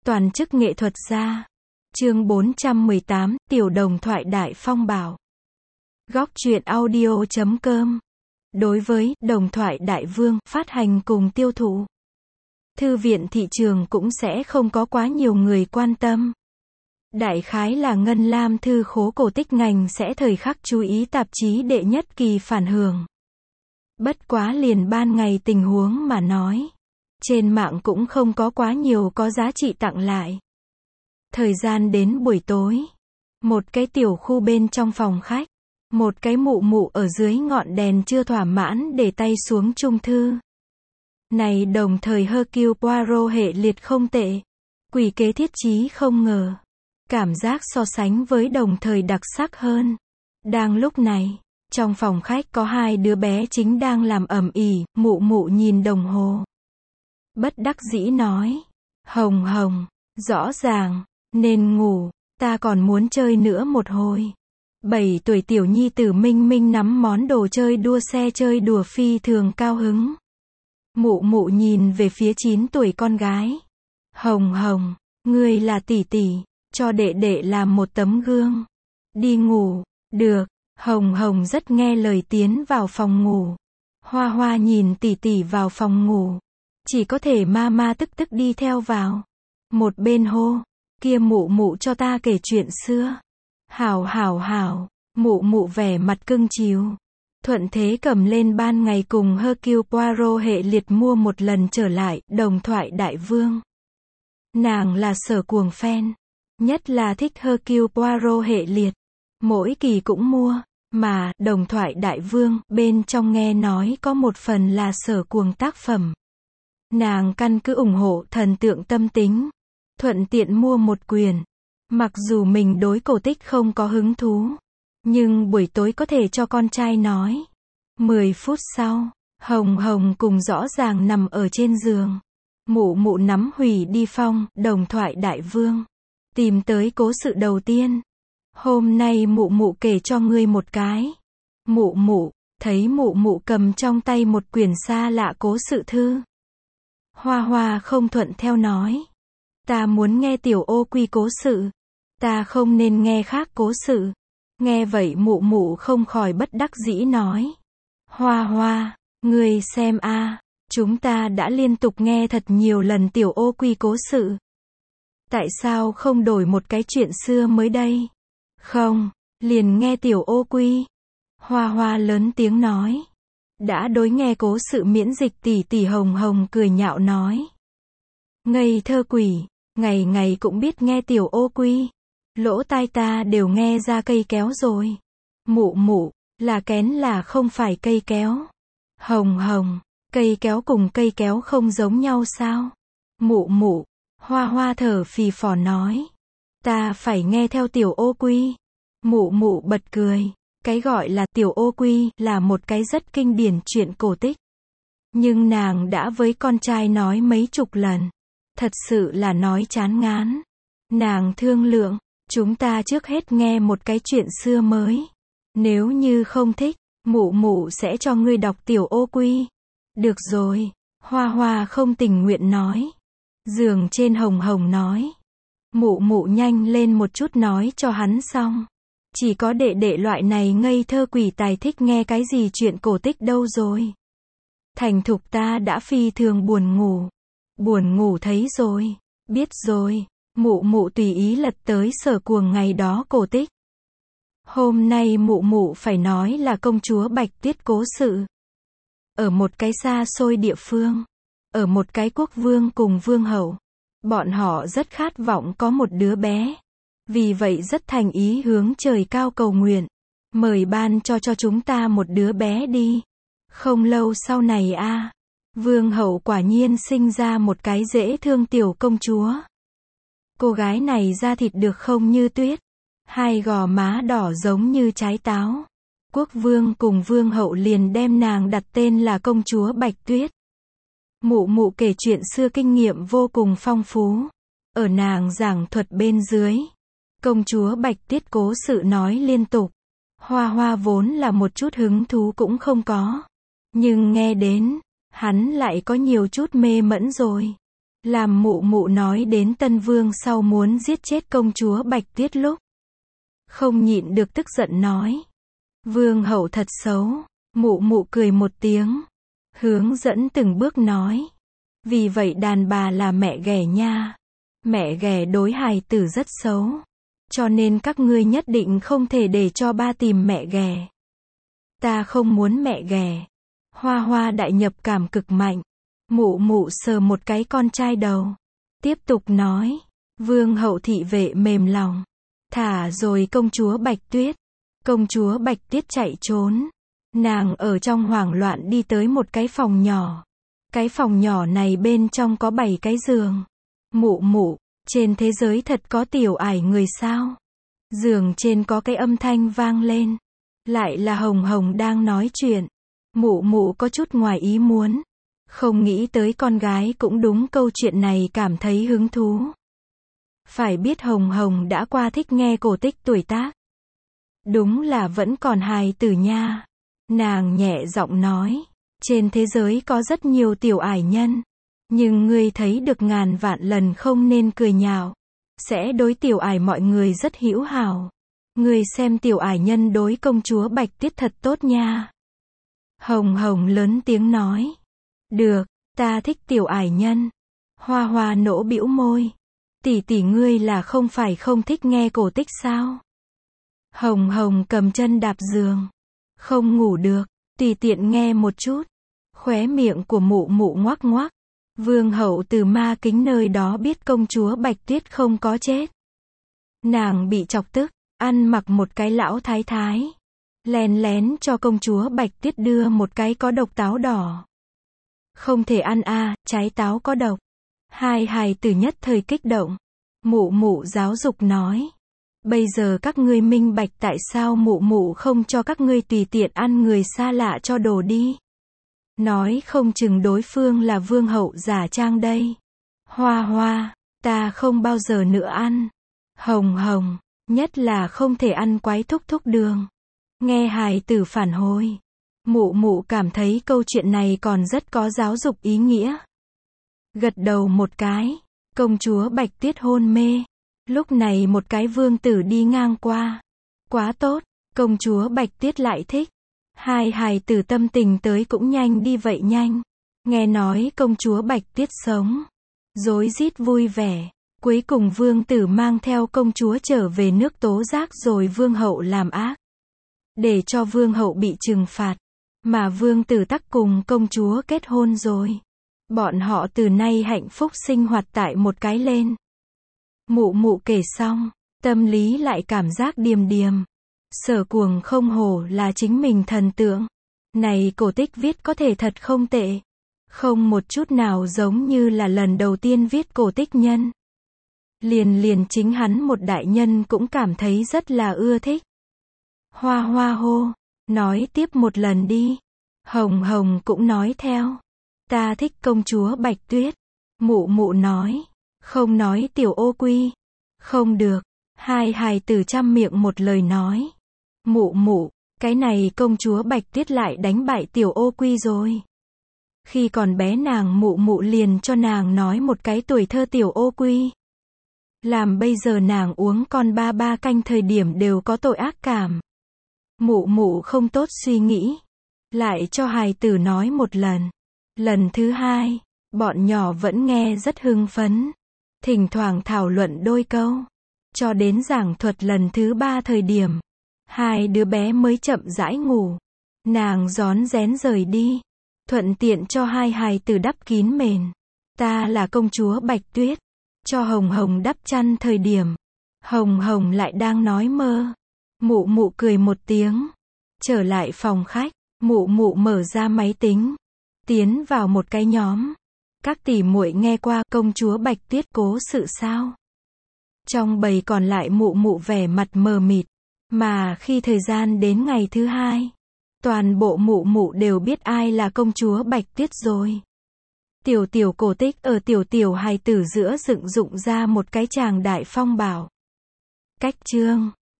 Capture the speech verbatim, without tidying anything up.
Toàn chức nghệ thuật gia. Chương bốn trăm mười tám, Tiểu đồng thoại Đại Phong Bảo. Góc truyện audio chấm com. Đối với đồng thoại Đại Vương, phát hành cùng tiêu thụ, thư viện thị trường cũng sẽ không có quá nhiều người quan tâm. Đại khái là Ngân Lam thư khố cổ tích ngành sẽ thời khắc chú ý tạp chí đệ nhất kỳ phản hưởng. Bất quá liền ban ngày tình huống mà nói, trên mạng cũng không có quá nhiều có giá trị tặng lại. Thời gian đến buổi tối, một cái tiểu khu bên trong phòng khách, một cái mụ mụ ở dưới ngọn đèn chưa thỏa mãn để tay xuống chung thư. Này đồng thời Hercule Poirot hệ liệt không tệ, quỷ kế thiết chí không ngờ, cảm giác so sánh với đồng thời đặc sắc hơn. Đang lúc này, trong phòng khách có hai đứa bé chính đang làm ầm ĩ, mụ mụ nhìn đồng hồ, bất đắc dĩ nói, Hồng Hồng, rõ ràng nên ngủ, ta còn muốn chơi nữa một hồi. Bảy tuổi tiểu nhi tử Minh Minh nắm món đồ chơi đua xe chơi đùa phi thường cao hứng. Mụ mụ nhìn về phía chín tuổi con gái. Hồng Hồng, ngươi là tỷ tỷ, cho đệ đệ làm một tấm gương. Đi ngủ, được. Hồng Hồng rất nghe lời tiến vào phòng ngủ. Hoa Hoa nhìn tỷ tỷ vào phòng ngủ, chỉ có thể ma ma tức tức đi theo vào. Một bên hô, kia mụ mụ cho ta kể chuyện xưa. Hảo hảo hảo, mụ mụ vẻ mặt cưng chiều. Thuận thế cầm lên ban ngày cùng Hercule Poirot hệ liệt mua một lần trở lại, đồng thoại Đại Vương. Nàng là sở cuồng fan, nhất là thích Hercule Poirot hệ liệt. Mỗi kỳ cũng mua, mà, đồng thoại Đại Vương, bên trong nghe nói có một phần là sở cuồng tác phẩm. Nàng căn cứ ủng hộ thần tượng tâm tính, thuận tiện mua một quyển. Mặc dù mình đối cổ tích không có hứng thú, nhưng buổi tối có thể cho con trai nói. Mười phút sau, Hồng Hồng cùng rõ ràng nằm ở trên giường. Mụ mụ nắm hủy đi phong, đồng thoại Đại Vương. Tìm tới cố sự đầu tiên. Hôm nay mụ mụ kể cho ngươi một cái. Mụ mụ, thấy mụ mụ cầm trong tay một quyển xa lạ cố sự thư. Hoa Hoa không thuận theo nói. Ta muốn nghe tiểu ô quy cố sự. Ta không nên nghe khác cố sự. Nghe vậy mụ mụ không khỏi bất đắc dĩ nói. Hoa Hoa, ngươi xem a, chúng ta đã liên tục nghe thật nhiều lần tiểu ô quy cố sự. Tại sao không đổi một cái chuyện xưa mới đây? Không, liền nghe tiểu ô quy. Hoa Hoa lớn tiếng nói. Đã đối nghe cố sự miễn dịch tỷ tỷ Hồng Hồng cười nhạo nói. Ngây thơ quỷ, ngày ngày cũng biết nghe tiểu ô quy. Lỗ tai ta đều nghe ra cây kéo rồi. Mụ mụ, là kén là không phải cây kéo. Hồng Hồng, cây kéo cùng cây kéo không giống nhau sao? Mụ mụ, Hoa Hoa thở phì phò nói. Ta phải nghe theo tiểu ô quy. Mụ mụ bật cười. Cái gọi là tiểu ô quy là một cái rất kinh điển chuyện cổ tích. Nhưng nàng đã với con trai nói mấy chục lần. Thật sự là nói chán ngán. Nàng thương lượng, chúng ta trước hết nghe một cái chuyện xưa mới. Nếu như không thích, mụ mụ sẽ cho ngươi đọc tiểu ô quy. Được rồi, Hoa Hoa không tình nguyện nói. Giường trên Hồng Hồng nói. Mụ mụ nhanh lên một chút nói cho hắn xong. Chỉ có đệ đệ loại này ngây thơ quỷ tài thích nghe cái gì chuyện cổ tích đâu rồi. Thành thục ta đã phi thường buồn ngủ. Buồn ngủ thấy rồi, biết rồi. Mụ mụ tùy ý lật tới sở cuồng ngày đó cổ tích. Hôm nay mụ mụ phải nói là công chúa Bạch Tuyết cố sự. Ở một cái xa xôi địa phương, ở một cái quốc vương cùng vương hậu, bọn họ rất khát vọng có một đứa bé. Vì vậy rất thành ý hướng trời cao cầu nguyện. Mời ban cho cho chúng ta một đứa bé đi. Không lâu sau này a, vương hậu quả nhiên sinh ra một cái dễ thương tiểu công chúa. Cô gái này da thịt được không như tuyết, hai gò má đỏ giống như trái táo. Quốc vương cùng vương hậu liền đem nàng đặt tên là công chúa Bạch Tuyết. Mụ mụ kể chuyện xưa kinh nghiệm vô cùng phong phú. Ở nàng giảng thuật bên dưới, công chúa Bạch Tuyết cố sự nói liên tục. Hoa Hoa vốn là một chút hứng thú cũng không có. Nhưng nghe đến, hắn lại có nhiều chút mê mẫn rồi. Làm mụ mụ nói đến Tân Vương sau muốn giết chết công chúa Bạch Tuyết lúc không nhịn được tức giận nói. Vương hậu thật xấu. Mụ mụ cười một tiếng, hướng dẫn từng bước nói. Vì vậy đàn bà là mẹ ghẻ nha. Mẹ ghẻ đối hài tử rất xấu. Cho nên các ngươi nhất định không thể để cho ba tìm mẹ ghẻ. Ta không muốn mẹ ghẻ. Hoa Hoa đại nhập cảm cực mạnh. Mụ mụ sờ một cái con trai đầu. Tiếp tục nói. Vương hậu thị vệ mềm lòng. Thả rồi công chúa Bạch Tuyết. Công chúa Bạch Tuyết chạy trốn. Nàng ở trong hoảng loạn đi tới một cái phòng nhỏ. Cái phòng nhỏ này bên trong có bảy cái giường. Mụ mụ, trên thế giới thật có tiểu ải người sao? Giường trên có cái âm thanh vang lên. Lại là Hồng Hồng đang nói chuyện. Mụ mụ có chút ngoài ý muốn. Không nghĩ tới con gái cũng đúng câu chuyện này cảm thấy hứng thú. Phải biết Hồng Hồng đã qua thích nghe cổ tích tuổi tác. Đúng là vẫn còn hài tử nha. Nàng nhẹ giọng nói. Trên thế giới có rất nhiều tiểu ải nhân. Nhưng ngươi thấy được ngàn vạn lần không nên cười nhạo. Sẽ đối tiểu ải mọi người rất hữu hảo. Ngươi xem tiểu ải nhân đối công chúa Bạch Tuyết thật tốt nha. Hồng Hồng lớn tiếng nói. Được, ta thích tiểu ải nhân. Hoa Hoa nỗ bĩu môi. Tỷ tỷ ngươi là không phải không thích nghe cổ tích sao? Hồng Hồng cầm chân đạp giường. Không ngủ được, tùy tiện nghe một chút. Khóe miệng của mụ mụ ngoác ngoác. Vương hậu từ ma kính nơi đó biết công chúa Bạch Tuyết không có chết. Nàng bị chọc tức, ăn mặc một cái lão thái thái. Lén lén cho công chúa Bạch Tuyết đưa một cái có độc táo đỏ. Không thể ăn a, à, trái táo có độc. Hai hài tử nhất thời kích động. Mụ mụ giáo dục nói. Bây giờ các ngươi minh bạch tại sao mụ mụ không cho các ngươi tùy tiện ăn người xa lạ cho đồ đi. Nói không chừng đối phương là vương hậu giả trang đây. Hoa Hoa, ta không bao giờ nữa ăn. Hồng Hồng, nhất là không thể ăn quái thúc thúc đường. Nghe hài tử phản hồi. Mụ mụ cảm thấy câu chuyện này còn rất có giáo dục ý nghĩa. Gật đầu một cái. Công chúa Bạch Tuyết hôn mê. Lúc này một cái vương tử đi ngang qua. Quá tốt, công chúa Bạch Tuyết lại thích. Hai hài tử tâm tình tới cũng nhanh đi vậy nhanh. Nghe nói công chúa Bạch Tuyết sống. Rối rít vui vẻ. Cuối cùng vương tử mang theo công chúa trở về nước tố giác rồi vương hậu làm ác. Để cho vương hậu bị trừng phạt. Mà vương tử tắc cùng công chúa kết hôn rồi. Bọn họ từ nay hạnh phúc sinh hoạt tại một cái lên. Mụ mụ kể xong, tâm lý lại cảm giác điềm điềm. Sở Cuồng không hổ là chính mình thần tượng. Này cổ tích viết có thể thật không tệ. Không một chút nào giống như là lần đầu tiên viết cổ tích nhân. Liền liền chính hắn một đại nhân cũng cảm thấy rất là ưa thích. Hoa Hoa hô, nói tiếp một lần đi. Hồng Hồng cũng nói theo. Ta thích công chúa Bạch Tuyết. Mụ mụ nói. Không nói tiểu ô quy. Không được. Hai hài tử trăm miệng một lời nói. Mụ mụ, cái này công chúa Bạch Tuyết lại đánh bại tiểu ô quy rồi. Khi còn bé nàng mụ mụ liền cho nàng nói một cái tuổi thơ tiểu ô quy. Làm bây giờ nàng uống con ba ba canh thời điểm đều có tội ác cảm. Mụ mụ không tốt suy nghĩ. Lại cho hài tử nói một lần. Lần thứ hai, bọn nhỏ vẫn nghe rất hưng phấn. Thỉnh thoảng thảo luận đôi câu. Cho đến giảng thuật lần thứ ba thời điểm. Hai đứa bé mới chậm rãi ngủ. Nàng rón rén rời đi. Thuận tiện cho hai hài tử đắp kín mền. Ta là công chúa Bạch Tuyết. Cho Hồng Hồng đắp chăn thời điểm. Hồng Hồng lại đang nói mơ. Mụ mụ cười một tiếng. Trở lại phòng khách. Mụ mụ mở ra máy tính. Tiến vào một cái nhóm. Các tỷ muội nghe qua công chúa Bạch Tuyết cố sự sao. Trong bầy còn lại mụ mụ vẻ mặt mờ mịt. Mà khi thời gian đến ngày thứ hai. Toàn bộ mụ mụ đều biết ai là công chúa Bạch Tuyết rồi. Tiểu tiểu cổ tích ở tiểu tiểu hài tử giữa dựng dụng ra một cái tràng đại phong bảo. Cách chương